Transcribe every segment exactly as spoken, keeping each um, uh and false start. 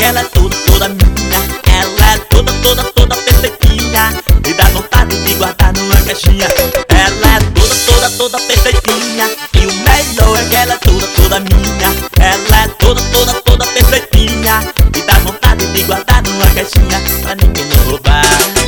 ela é toda, toda minha. Ela é toda, toda, toda perfeitinha e dá vontade de guardar numa caixinha. Ela é toda, toda, toda perfeitinha e o melhor é que ela é toda, toda minha. Ela é toda, toda, toda perfeitinha e dá vontade de guardar numa caixinha pra ninguém me roubar.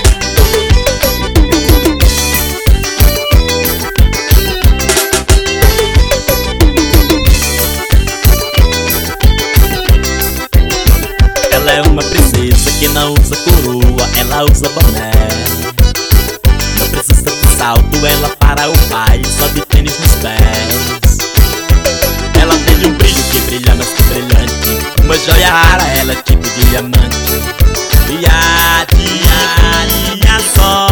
Ela é uma princesa que não usa coroa, ela usa boné. Não precisa de salto, ela para o pai, só de tênis nos pés. Ela tem um brilho que brilha mais que brilhante, uma joia rara, ela é tipo diamante. E a dia só.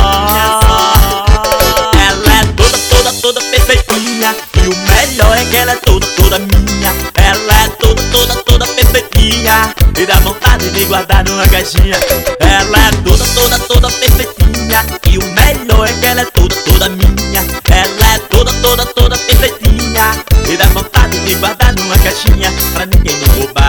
Ela é toda, toda, toda perfeitinha e o melhor é que ela é toda, toda minha. Ela é toda, toda, toda perfeitinha e dá vontade de guardar numa caixinha. Ela é toda, toda, toda perfeitinha e o melhor é que ela é toda, toda minha. Ela é toda, toda, toda perfeitinha e dá vontade de guardar numa caixinha pra ninguém me roubar.